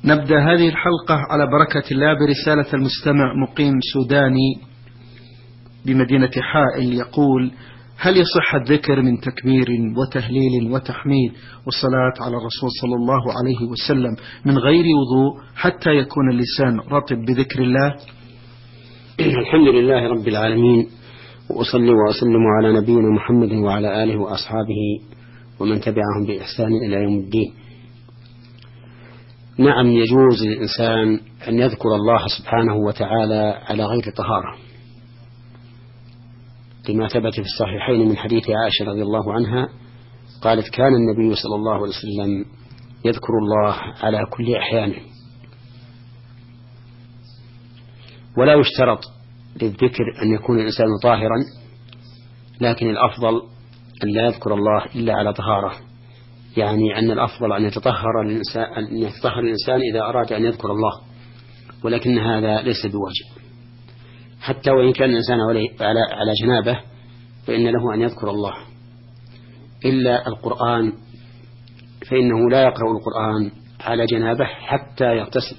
نبدأ هذه الحلقة على بركة الله برسالة المستمع مقيم سوداني بمدينة حائل، يقول: هل يصح الذكر من تكبير وتهليل وتحميد والصلاة على الرسول صلى الله عليه وسلم من غير وضوء حتى يكون اللسان رطب بذكر الله؟ الحمد لله رب العالمين، وأصلي وأسلم على نبينا محمد وعلى آله وأصحابه ومن تبعهم بإحسان إلى يوم الدين. نعم، يجوز للإنسان أن يذكر الله سبحانه وتعالى على غير طهارة، لما ثبت في الصحيحين من حديث عائشة رضي الله عنها قالت: كان النبي صلى الله عليه وسلم يذكر الله على كل أحيانه. ولا يشترط للذكر أن يكون الإنسان طاهرا، لكن الأفضل أن لا يذكر الله إلا على طهارة، يعني أن الأفضل أن يتطهر الإنسان إذا أراد أن يذكر الله، ولكن هذا ليس بواجب. حتى وإن كان الإنسان على جنابه فإن له أن يذكر الله، إلا القرآن فإنه لا يقرأ القرآن على جنابه حتى يغتسل،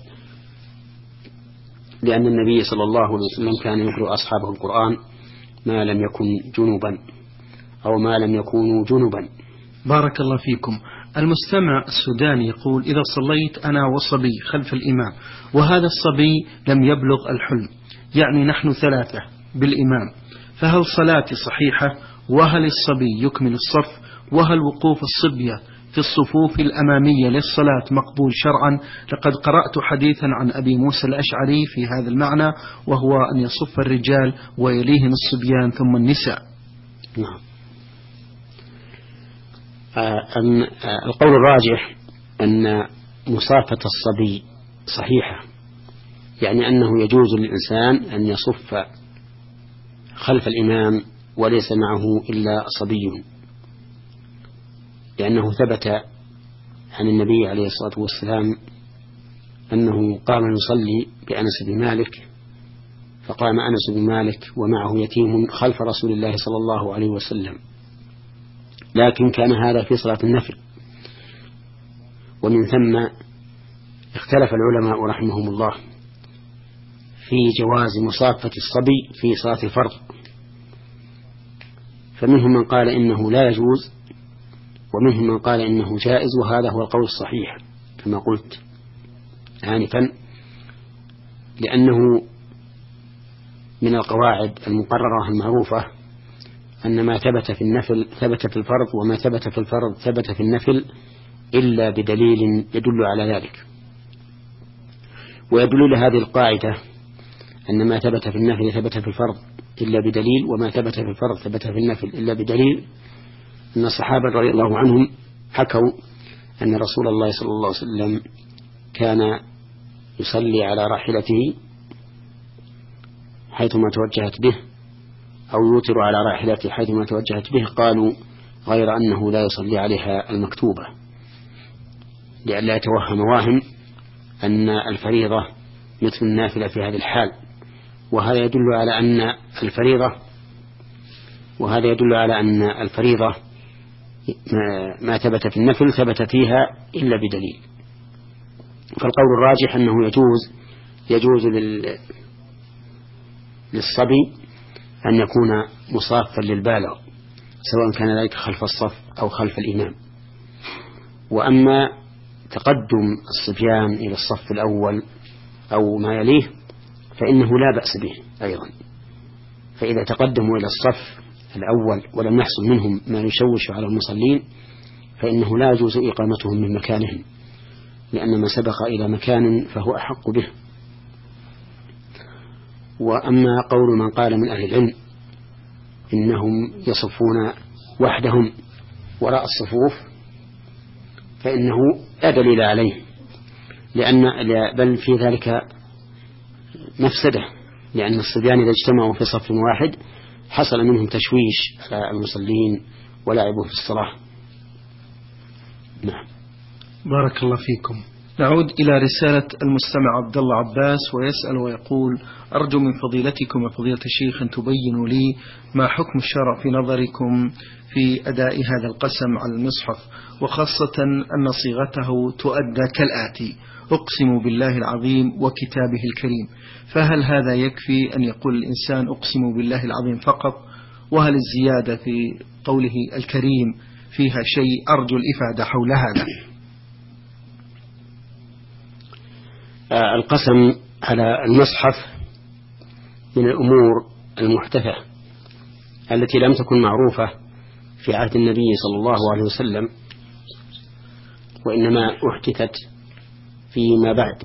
لأن النبي صلى الله عليه وسلم كان يقرأ أصحابه القرآن ما لم يكن جنوبا أو ما لم يكونوا جنوبا. بارك الله فيكم. المستمع السوداني يقول: إذا صليت أنا وصبي خلف الإمام وهذا الصبي لم يبلغ الحلم، يعني نحن 3 بالإمام، فهل صلاتي صحيحة؟ وهل الصبي يكمل الصف؟ وهل وقوف الصبية في الصفوف الأمامية للصلاة مقبول شرعا؟ لقد قرأت حديثا عن أبي موسى الأشعري في هذا المعنى، وهو أن يصف الرجال ويليهم الصبيان ثم النساء. نعم. القول الراجح أن مصافة الصبي صحيحة، يعني أنه يجوز للإنسان أن يصف خلف الإمام وليس معه إلا صبي، لأنه ثبت عن النبي عليه الصلاة والسلام أنه قام يصلي بأنس بن مالك، فقام أنس بن مالك ومعه يتيم خلف رسول الله صلى الله عليه وسلم، لكن كان هذا في صلاة النفل. ومن ثم اختلف العلماء رحمهم الله في جواز مصافة الصبي في صلاة الفرض، فمنهم من قال إنه لا يجوز، ومنهم من قال إنه جائز، وهذا هو القول الصحيح كما قلت آنفا، لأنه من القواعد المقررة المعروفة أن ما ثبت في النفل ثبت في الفرض، وما ثبت في الفرض ثبت في النفل إلا بدليل يدل على ذلك. ويدل لهذه القاعدة أن ما ثبت في النفل ثبت في الفرض إلا بدليل، وما ثبت في الفرض ثبت في النفل إلا بدليل، أن الصحابة رضي الله عنهم حكوا أن رسول الله صلى الله عليه وسلم كان يصلي على راحلته حيثما توجهت به، أو يوتر على راحلته حيثما توجهت به، قالوا غير أنه لا يصلي عليها المكتوبة، لئلا يتوهم واهم أن الفريضة مثل النافلة في هذه الحال. وهذا يدل على أن الفريضة ما ثبت في النفل ثبت فيها إلا بدليل. فالقول الراجح أنه يجوز للصبي أن يكون مصافا للبالغ، سواء كان ذلك خلف الصف أو خلف الإمام. وأما تقدم الصبيان إلى الصف الأول أو ما يليه فإنه لا بأس به أيضا، فإذا تقدموا إلى الصف الأول ولم يحصل منهم ما يشوش على المصلين فإنه لا يجوز إقامتهم من مكانهم، لأن ما سبق إلى مكان فهو أحق به. وأما قول من قال من أهل العلم إنهم يصفون وحدهم وراء الصفوف فإنه لا دليل عليه، بل في ذلك مفسدة، لأن الصبيان إذا اجتمعوا في صف واحد حصل منهم تشويش على المصلين ولعبوا في الصلاة. نعم. بارك الله فيكم. نعود إلى رسالة المستمع عبد الله عباس، ويسأل ويقول: أرجو من فضيلتكم يا فضيلة الشيخ أن تبينوا لي ما حكم الشرع في نظركم في أداء هذا القسم على المصحف، وخاصة أن صيغته تؤدى كالآتي: أقسم بالله العظيم وكتابه الكريم، فهل هذا يكفي أن يقول الإنسان أقسم بالله العظيم فقط؟ وهل الزيادة في قوله الكريم فيها شيء؟ أرجو الإفادة حول هذا. القسم على المصحف من الأمور المحدثة التي لم تكن معروفة في عهد النبي صلى الله عليه وسلم، وإنما أحدثت فيما بعد.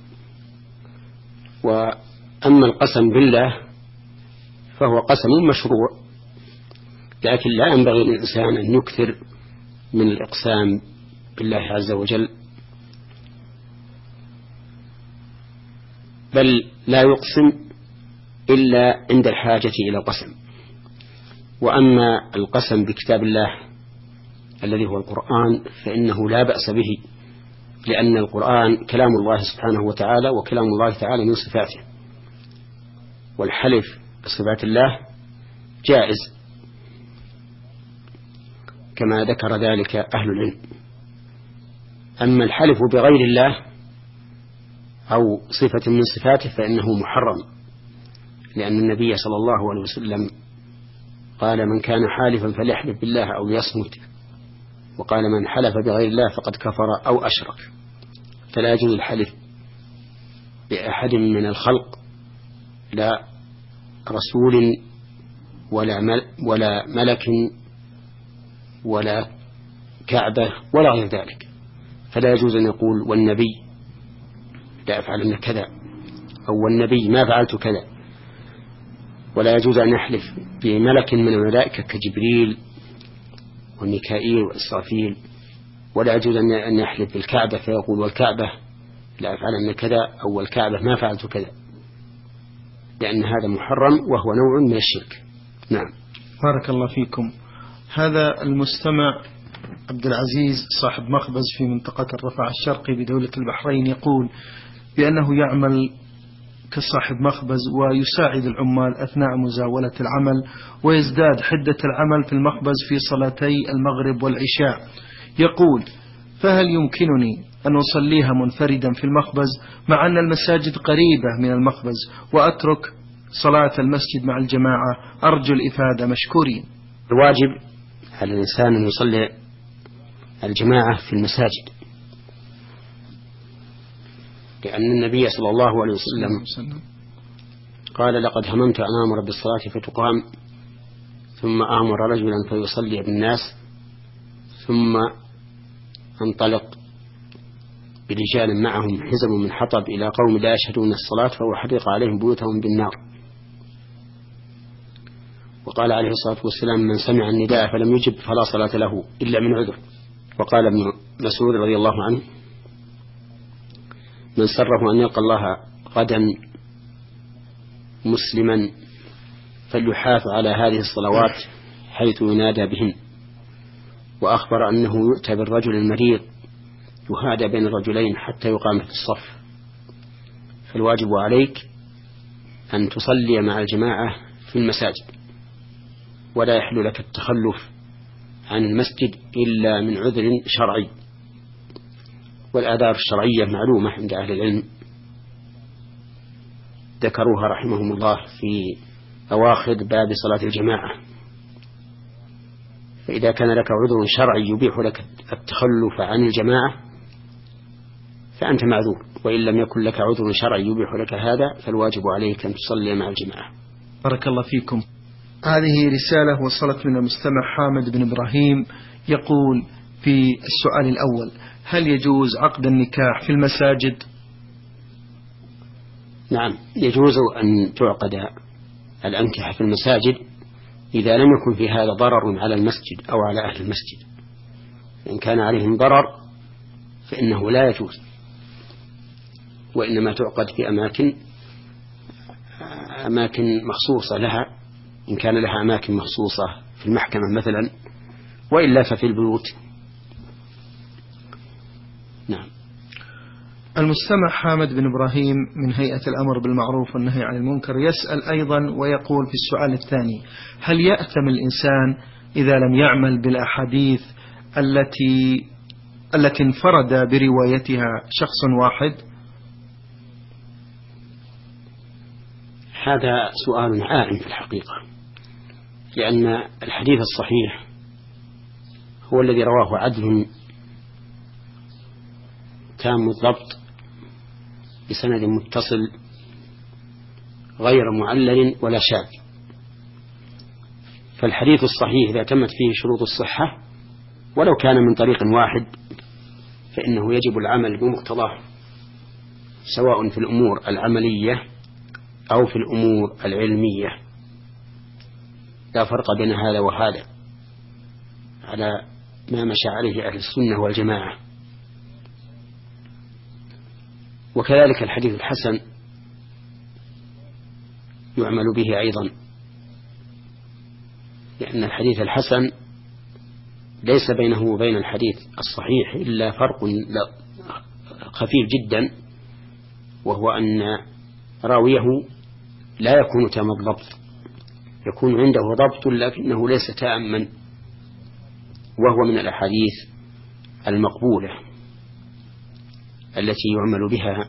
وأما القسم بالله فهو قسم مشروع، لكن لا ينبغي للإنسان أن يكثر من الإقسام بالله عز وجل، بل لا يقسم إلا عند الحاجة إلى القسم. وأما القسم بكتاب الله الذي هو القرآن فإنه لا بأس به، لأن القرآن كلام الله سبحانه وتعالى، وكلام الله تعالى من صفاته، والحلف بصفات الله جائز كما ذكر ذلك أهل العلم. أما الحلف بغير الله أو صفة من صفاته فإنه محرم، لأن النبي صلى الله عليه وسلم قال: من كان حالفا فليحلف بالله أو يصمت، وقال: من حلف بغير الله فقد كفر أو أشرك. فلا يجوز الحلف بأحد من الخلق، لا رسول ولا ملك ولا كعبة ولا غير ذلك. فلا يجوز أن يقول والنبي لا أفعل كذا، أو والنبي ما فعلت كذا. ولا يجوز أن يحلف بملك من الملائكة كجبريل وميكائيل وإسرافيل. ولا يجوز أن يحلف بالكعبة فيقول والكعبة لا أفعل كذا، أو والكعبة ما فعلت كذا، لأن هذا محرم وهو نوع من الشرك. نعم. بارك الله فيكم. هذا المستمع عبد العزيز صاحب مخبز في منطقة الرفاع الشرقي بدولة البحرين يقول بأنه يعمل كصاحب مخبز ويساعد العمال أثناء مزاولة العمل، ويزداد حدة العمل في المخبز في صلاتي المغرب والعشاء. يقول: فهل يمكنني أن أصليها منفردا في المخبز مع أن المساجد قريبة من المخبز، وأترك صلاة المسجد مع الجماعة؟ أرجو الإفادة مشكورين. الواجب على الإنسان أن يصلي الجماعة في المساجد، لأن النبي صلى الله عليه وسلم قال: لقد هممت أن آمر بالصلاة فتقام، ثم آمر رجلا فيصلي بالناس، ثم انطلق برجال معهم حزم من حطب إلى قوم لا يشهدون الصلاة فأحرق عليهم بيوتهم بالنار. وقال عليه الصلاة والسلام: من سمع النداء فلم يجب فلا صلاة له إلا من عذر. وقال ابن مسعود رضي الله عنه: من سره أن يلقى الله غدا مسلما فليحافظ على هذه الصلوات حيث ينادى بهن. وأخبر أنه يؤتى بالرجل المريض يهادى بين الرجلين حتى يقام في الصف. فالواجب عليك أن تصلي مع الجماعة في المساجد، ولا يحل لك التخلف عن المسجد إلا من عذر شرعي. والآداب الشرعية معلومة عند أهل العلم، ذكروها رحمهم الله في أواخر باب صلاة الجماعة. فإذا كان لك عذر شرعي يبيح لك التخلف عن الجماعة فأنت معذور، وإن لم يكن لك عذر شرعي يبيح لك هذا فالواجب عليك أن تصلي مع الجماعة. بارك الله فيكم. هذه رسالة وصلت من المستمع حامد بن إبراهيم، يقول في السؤال الأول: هل يجوز عقد النكاح في المساجد؟ نعم، يجوز أن تعقد الأنكحة في المساجد إذا لم يكن في هذا ضرر على المسجد أو على أهل المسجد. إن كان عليهم ضرر فإنه لا يجوز، وإنما تعقد في أماكن مخصوصة لها، إن كان لها أماكن مخصوصة في المحكمة مثلا، وإلا ففي البيوت. نعم. المستمع حامد بن إبراهيم من هيئة الأمر بالمعروف والنهي عن المنكر يسأل أيضا ويقول في السؤال الثاني: هل يأثم الإنسان إذا لم يعمل بالأحاديث التي انفرد بروايتها شخص واحد؟ هذا سؤال عائم في الحقيقة، لأن الحديث الصحيح هو الذي رواه عدل تام الضبط بسند متصل غير معلل ولا شاذ. فالحديث الصحيح إذا تمت فيه شروط الصحة ولو كان من طريق واحد فإنه يجب العمل بمقتضاه، سواء في الأمور العملية أو في الأمور العلمية، لا فرق بين هذا وهذا، على ما مشى عليه أهل السنة والجماعة. وكذلك الحديث الحسن يعمل به أيضا، لأن الحديث الحسن ليس بينه وبين الحديث الصحيح إلا فرق خفيف جدا، وهو أن راويه لا يكون تام الضبط، يكون عنده ضبط لكنه ليس تاما، وهو من الأحاديث المقبولة التي يعمل بها.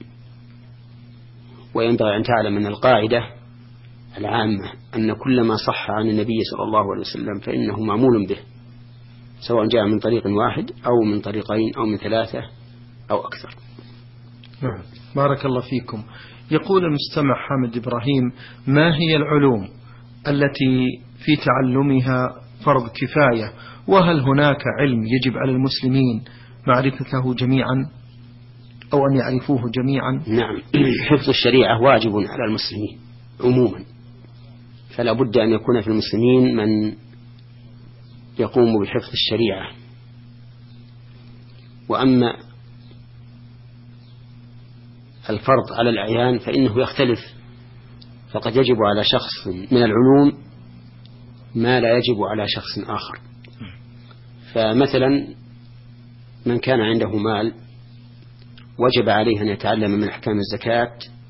وينبغي أن تعلم أن القاعدة العامة أن كل ما صح عن النبي صلى الله عليه وسلم فإنه معمول به، سواء جاء من طريق واحد أو من طريقين أو من ثلاثة أو أكثر. نعم، بارك الله فيكم. يقول المستمع حامد إبراهيم: ما هي العلوم التي في تعلمها فرض كفاية، وهل هناك علم يجب على المسلمين معرفته جميعا أو أن يعرفوه جميعا؟ نعم، حفظ الشريعة واجب على المسلمين عموما، فلا بد أن يكون في المسلمين من يقوم بحفظ الشريعة. وأما الفرض على الأعيان فإنه يختلف، فقد يجب على شخص من العلوم ما لا يجب على شخص آخر. فمثلا من كان عنده مال وجب عليه أن يتعلم من أحكام الزكاة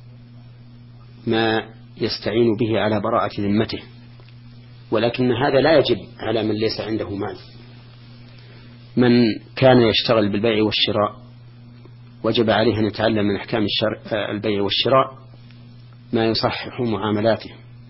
ما يستعين به على براءة ذمته، ولكن هذا لا يجب على من ليس عنده مال. من كان يشتغل بالبيع والشراء وجب عليه أن يتعلم من أحكام البيع والشراء ما يصحح معاملاته،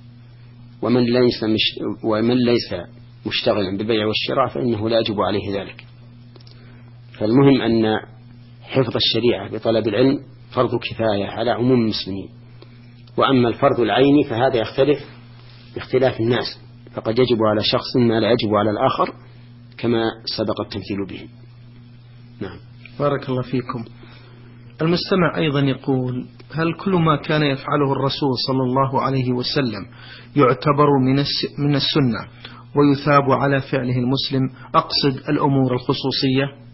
ومن ليس مشتغلا بالبيع والشراء فإنه لا يجب عليه ذلك. فالمهم أن حفظ الشريعة بطلب العلم فرض كفاية على عموم المسلمين. وأما الفرض العيني فهذا يختلف باختلاف الناس، فقد يجب على شخص ما لا يجب على الآخر كما سبق التمثيل به. نعم، بارك الله فيكم. المستمع أيضا يقول: هل كل ما كان يفعله الرسول صلى الله عليه وسلم يعتبر من السنة ويثاب على فعله المسلم؟ أقصد الأمور الخصوصية.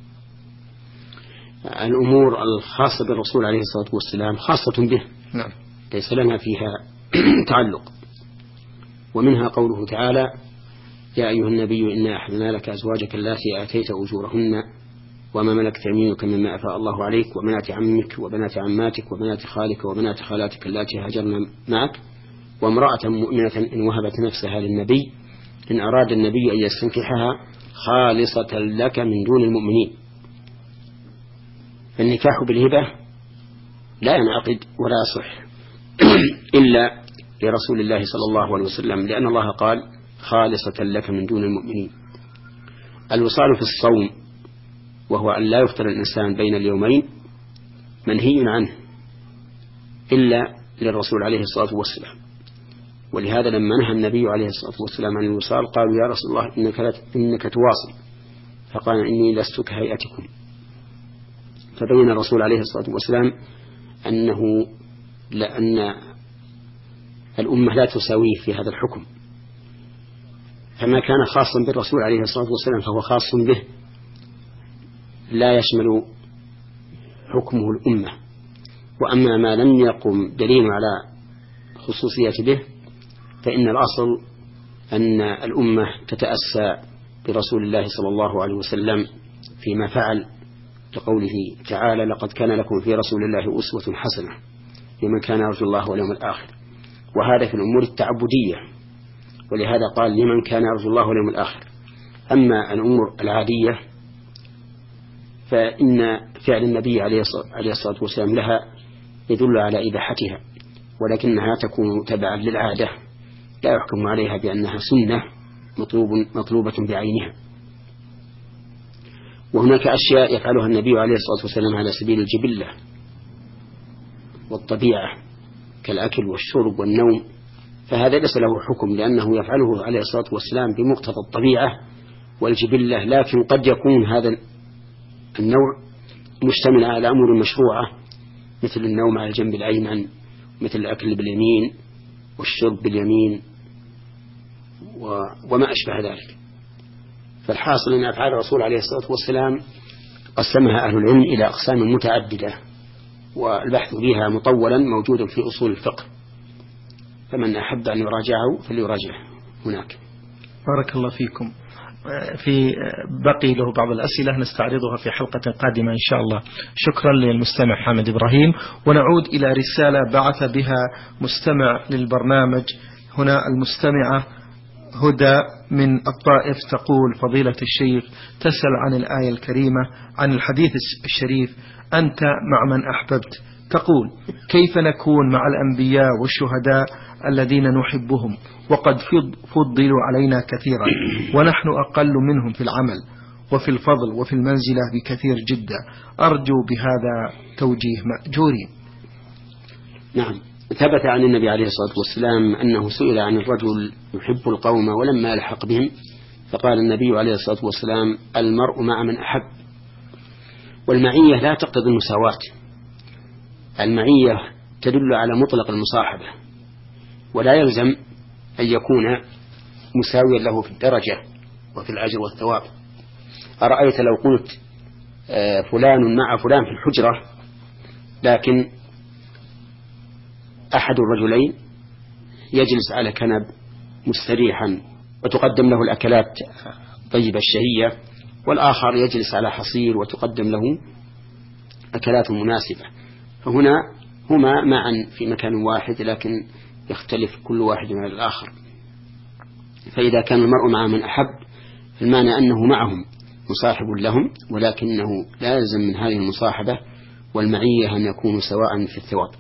الأمور الخاصة بالرسول عليه الصلاة والسلام خاصة به، نعم، ليس لنا فيها تعلق. ومنها قوله تعالى: يا أيها النبي إنا أحللنا لك أزواجك اللاتي آتيت أجورهن وما ملكت يمينك مما أفاء الله عليك وبنات عمك وبنات عماتك وبنات خالك وبنات خالاتك اللاتي هاجرن معك وامرأة مؤمنة إن وهبت نفسها للنبي إن أراد النبي أن يستنكحها خالصة لك من دون المؤمنين. فالنكاح بالهبة لا ينعقد ولا يصح إلا لرسول الله صلى الله عليه وسلم، لأن الله قال: خالصة لك من دون المؤمنين. الوصال في الصوم وهو أن لا يفطر الإنسان بين اليومين منهي عنه إلا للرسول عليه الصلاة والسلام. ولهذا لما نهى النبي عليه الصلاة والسلام عن الوصال قالوا: يا رسول الله إنك تواصل، فقال: إني لست كهيئتكم. فبين الرسول عليه الصلاة والسلام لأن الأمة لا تساويه في هذا الحكم، فما كان خاصا بالرسول عليه الصلاة والسلام فهو خاص به، لا يشمل حكمه الأمة. وأما ما لم يقم دليل على خصوصية به فإن الأصل أن الأمة تتأسى برسول الله صلى الله عليه وسلم فيما فعل لقوله تعالى لقد كان لكم في رسول الله أسوة حسنة لمن كان يرجو الله واليوم الآخر، وهذا في الأمور التعبدية، ولهذا قال لمن كان يرجو الله واليوم الآخر. أما الأمور العادية فإن فعل النبي عليه الصلاة والسلام لها يدل على إباحتها، ولكنها تكون تبعا للعادة لا يحكم عليها بأنها سنة مطلوبة بعينها. وهناك أشياء يفعلها النبي عليه الصلاة والسلام على سبيل الجبلة والطبيعة كالأكل والشرب والنوم، فهذا ليس له حكم لأنه يفعله عليه الصلاة والسلام بمقتضى الطبيعة والجبلة، لكن قد يكون هذا النوع مشتمل على أمور مشروعة مثل النوم على الجنب الأيمن، مثل الأكل باليمين والشرب باليمين وما أشبه ذلك. فالحاصل أن أفعال الرسول عليه الصلاة والسلام قسمها أهل العلم إلى أقسام متعددة، والبحث فيها مطولا موجود في أصول الفقه، فمن أحب أن يراجعه فليراجعه هناك. بارك الله فيكم. في بقي له بعض الأسئلة نستعرضها في حلقة قادمة إن شاء الله. شكرا للمستمع حامد إبراهيم. ونعود إلى رسالة بعث بها مستمع للبرنامج. هنا المستمعة هدى من الطائف تقول فضيلة الشيخ تسأل عن الآية الكريمة عن الحديث الشريف أنت مع من أحببت، تقول كيف نكون مع الأنبياء والشهداء الذين نحبهم وقد فضلوا علينا كثيرا ونحن أقل منهم في العمل وفي الفضل وفي المنزلة بكثير جدا، أرجو بهذا توجيه مأجورين. نعم، ثبت عن النبي عليه الصلاة والسلام أنه سئل عن الرجل يحب القوم ولما يلحق بهم فقال النبي عليه الصلاة والسلام المرء مع من أحب. والمعية لا تقتضي المساواة، المعية تدل على مطلق المصاحبة، ولا يلزم أن يكون مساويا له في الدرجة وفي الأجر والثواب. أرأيت لو قلت فلان مع فلان في الحجرة، لكن أحد الرجلين يجلس على كنب مستريحا وتقدم له الأكلات طيبة الشهية، والآخر يجلس على حصير وتقدم له أكلات مناسبة، فهنا هما معا في مكان واحد لكن يختلف كل واحد من الآخر. فإذا كان المرء مع من أحب المعنى أنه معهم مصاحب لهم، ولكنه لا يلزم من هذه المصاحبة والمعية أن يكونوا سواء في الثواب.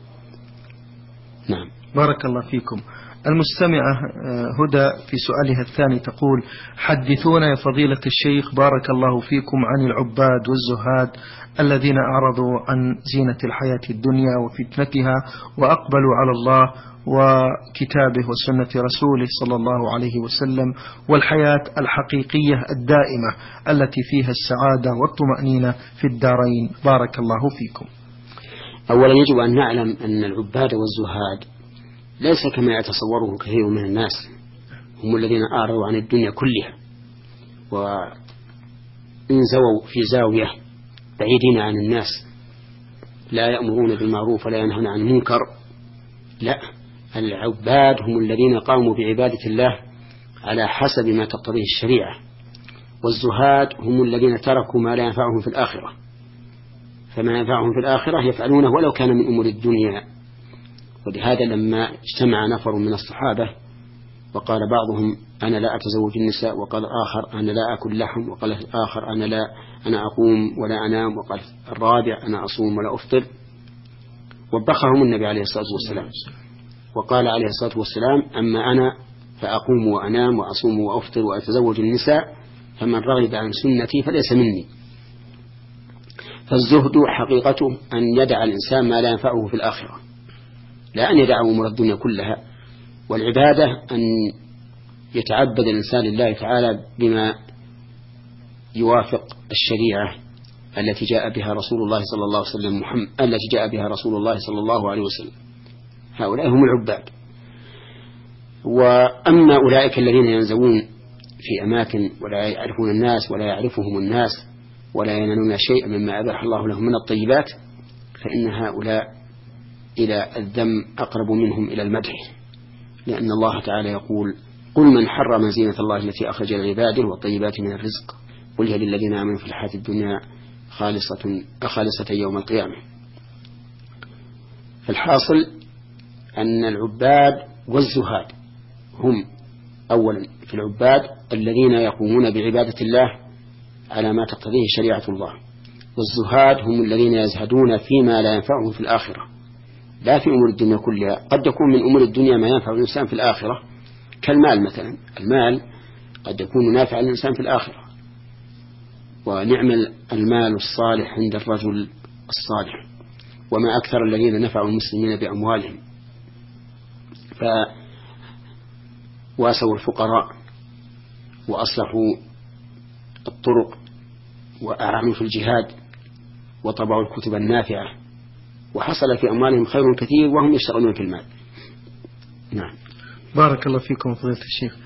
نعم. بارك الله فيكم. المستمعة هدى في سؤالها الثاني تقول حدثونا يا فضيلة الشيخ بارك الله فيكم عن العباد والزهاد الذين أعرضوا عن زينة الحياة الدنيا وفتنتها وأقبلوا على الله وكتابه وسنة رسوله صلى الله عليه وسلم والحياة الحقيقية الدائمة التي فيها السعادة والطمأنينة في الدارين، بارك الله فيكم. أولا يجب أن نعلم أن العباد والزهاد ليس كما يتصوره كثير من الناس، هم الذين أعرضوا عن الدنيا كلها وانزووا في زاوية بعيدين عن الناس، لا يأمرون بالمعروف ولا ينهون عن المنكر. لا، العباد هم الذين قاموا بعبادة الله على حسب ما تقتضيه الشريعة، والزهاد هم الذين تركوا ما لا ينفعهم في الآخرة، فما ينفعهم في الآخرة يفعلونه ولو كان من أمور الدنيا. ولهذا لما اجتمع نفر من الصحابة وقال بعضهم أنا لا أتزوج النساء، وقال آخر أنا لا أكل لحم، وقال آخر أنا أقوم ولا أنام، وقال الرابع أنا أصوم ولا أفطر، وبخهم النبي عليه الصلاة والسلام وقال عليه الصلاة والسلام أما أنا فأقوم وأنام وأصوم وأفطر وأتزوج النساء فمن رغب عن سنتي فليس مني. فالزهد حقيقته أن يدع الإنسان ما لا ينفعه في الآخرة، لا أن يدع أمور الدنيا كلها. والعبادة أن يتعبد الإنسان لله تعالى بما يوافق الشريعة التي جاء بها رسول الله صلى الله عليه وسلم التي جاء بها رسول الله صلى الله عليه وسلم. هؤلاء هم العباد. وأما أولئك الذين ينزوون في أماكن ولا يعرفون الناس ولا يعرفهم الناس ولا ينالون شيئا مما أباح الله لهم من الطيبات، فإن هؤلاء إلى الذم أقرب منهم إلى المدح، لأن الله تعالى يقول قل من حرم زينة الله التي أخرج لعباده والطيبات من الرزق قل هي للذين آمنوا في الحياة الدنيا خالصة يوم القيامة. فالحاصل أن العباد والزهاد هم أولا في العباد الذين يقومون بعبادة الله على ما تقتضيه شريعة الله، والزهاد هم الذين يزهدون فيما لا ينفعهم في الآخرة، لا في أمور الدنيا كلها. قد يكون من أمور الدنيا ما ينفع الإنسان في الآخرة كالمال مثلا، المال قد يكون نافع الإنسان في الآخرة، ونعم المال الصالح عند الرجل الصالح، وما أكثر الذين نفعوا المسلمين بأموالهم فواسوا الفقراء وأصلحوا الطرق وأعانوا في الجهاد وطبعوا الكتب النافعة، وحصل في أموالهم خير كثير وهم يشتغلون في المال. نعم. بارك الله فيكم فضيلة الشيخ.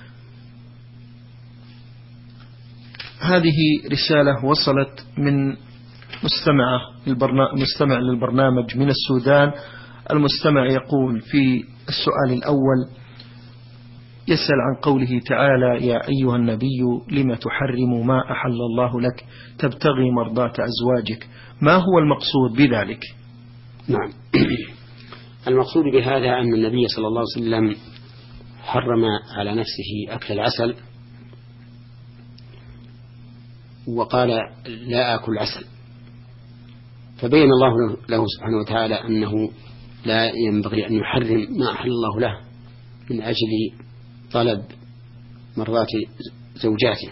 هذه رسالة وصلت من مستمع للبرنامج من السودان. المستمع يقول في السؤال الأول، يسأل عن قوله تعالى: يا أيها النبي لم تحرم ما أحل الله لك تبتغي مرضات أزواجك، ما هو المقصود بذلك؟ نعم. المقصود بهذا أن النبي صلى الله عليه وسلم حرم على نفسه أكل العسل، وقال لا أكل عسل، فبين الله له سبحانه وتعالى أنه لا ينبغي أن يحرم ما أحل الله له من أجل طلب مرضات زوجاته،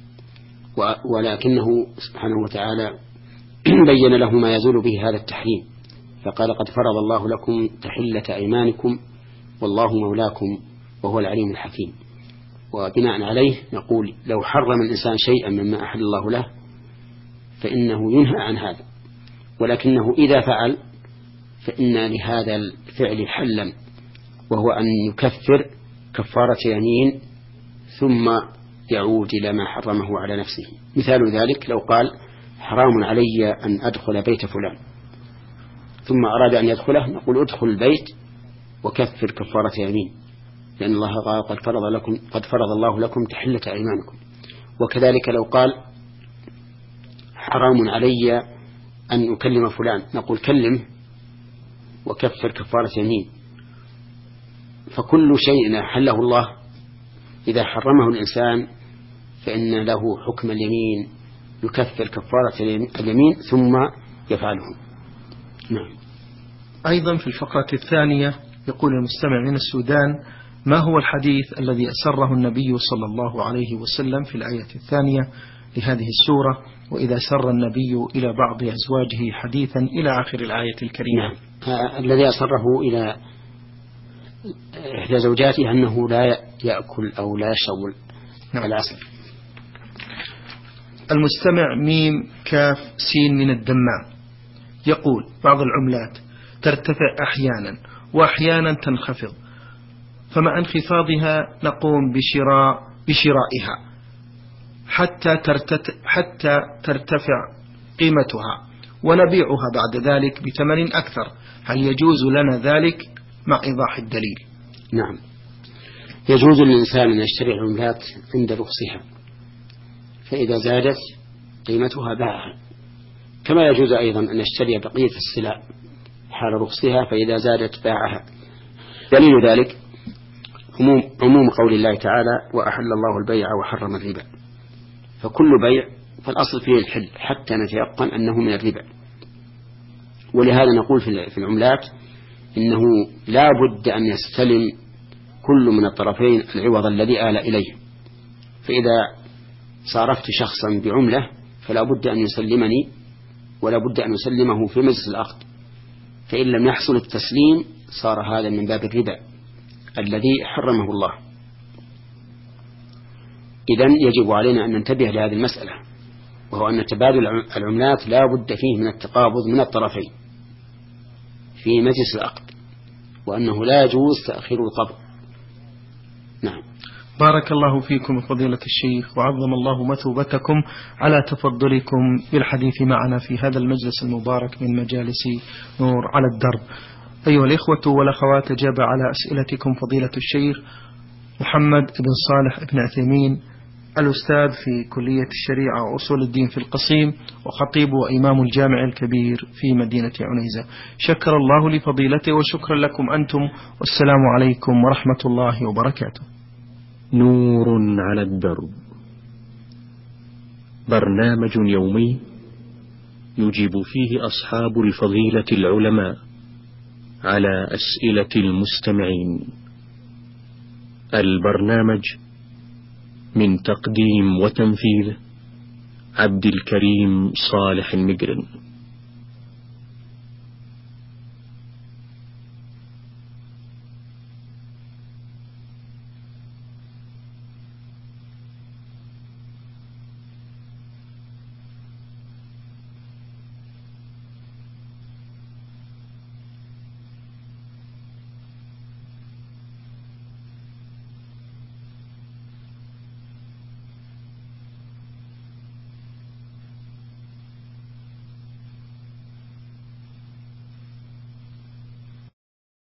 ولكنه سبحانه وتعالى بين له ما يزول به هذا التحريم، فقال: قد فرض الله لكم تحلة أيمانكم والله مولاكم وهو العليم الحكيم. وبناء عليه نقول لو حرم الإنسان شيئا مما أحل الله له فإنه ينهى عن هذا، ولكنه إذا فعل فإن لهذا الفعل حلا، وهو أن يكفر كفارة يمين ثم يعود إلى ما حرمه على نفسه. مثال ذلك لو قال: حرام علي أن أدخل بيت فلان، ثم أراد أن يدخله، نقول: ادخل البيت وكفر كفارة يمين، لأن الله قال: قد فرض الله لكم تحلة أيمانكم. وكذلك لو قال: حرام علي أن أكلم فلان، نقول: كلمه وكفر كفارة يمين. فكل شيء حله الله إذا حرمه الإنسان فإن له حكم اليمين، يكفر كفارة اليمين ثم يفعله. نعم. أيضا في الفقرة الثانية يقول المستمع من السودان: ما هو الحديث الذي أسره النبي صلى الله عليه وسلم في الآية الثانية لهذه السورة: وإذا سر النبي إلى بعض أزواجه حديثا إلى آخر الآية الكريمة؟ نعم. الذي أسره إلى إحدى زوجاته أنه لا يأكل أو لا يشرب العسل. المستمع ميم كاف سين من الدمام يقول: بعض العملات ترتفع أحيانا وأحيانا تنخفض، فمع انخفاضها نقوم بشرائها حتى ترتفع قيمتها ونبيعها بعد ذلك بثمن أكثر، هل يجوز لنا ذلك مع إيضاح الدليل؟ نعم، يجوز للإنسان أن يشتري العملات عند رخصها، فإذا زادت قيمتها باعها، كما يجوز أيضا أن يشتري بقية السلع حال رخصها فإذا زادت باعها. دليل ذلك عموم قول الله تعالى: وأحل الله البيع وحرم الربا، فكل بيع فالأصل فيه الحل حتى نتيقن أنه من الربا. ولهذا نقول في العملات إنه لا بد أن يستلم كل من الطرفين العوض الذي آل إليه، فإذا صارفت شخصا بعملة فلا بد أن يسلمني ولا بد أن يسلمه في مجلس العقد، فإن لم يحصل التسليم صار هذا من باب الربا الذي حرمه الله. إذن يجب علينا أن ننتبه لهذه المسألة، وهو أن تبادل العملات لا بد فيه من التقابض من الطرفين في مجلس العقد، وأنه لا يجوز تأخير القبض. نعم. بارك الله فيكم فضيلة الشيخ، وعظم الله مثوبتكم على تفضلكم بالحديث معنا في هذا المجلس المبارك من مجالس نور على الدرب. أيها الإخوة والأخوات، أجاب على أسئلتكم فضيلة الشيخ محمد بن صالح بن عثيمين الأستاذ في كلية الشريعة وأصول الدين في القصيم، وخطيب وإمام الجامع الكبير في مدينة عنيزة. شكر الله لفضيلته وشكرا لكم أنتم، والسلام عليكم ورحمة الله وبركاته. نور على الدرب، برنامج يومي يجيب فيه أصحاب الفضيلة العلماء على أسئلة المستمعين. البرنامج من تقديم وتنفيذ عبد الكريم صالح المقرن.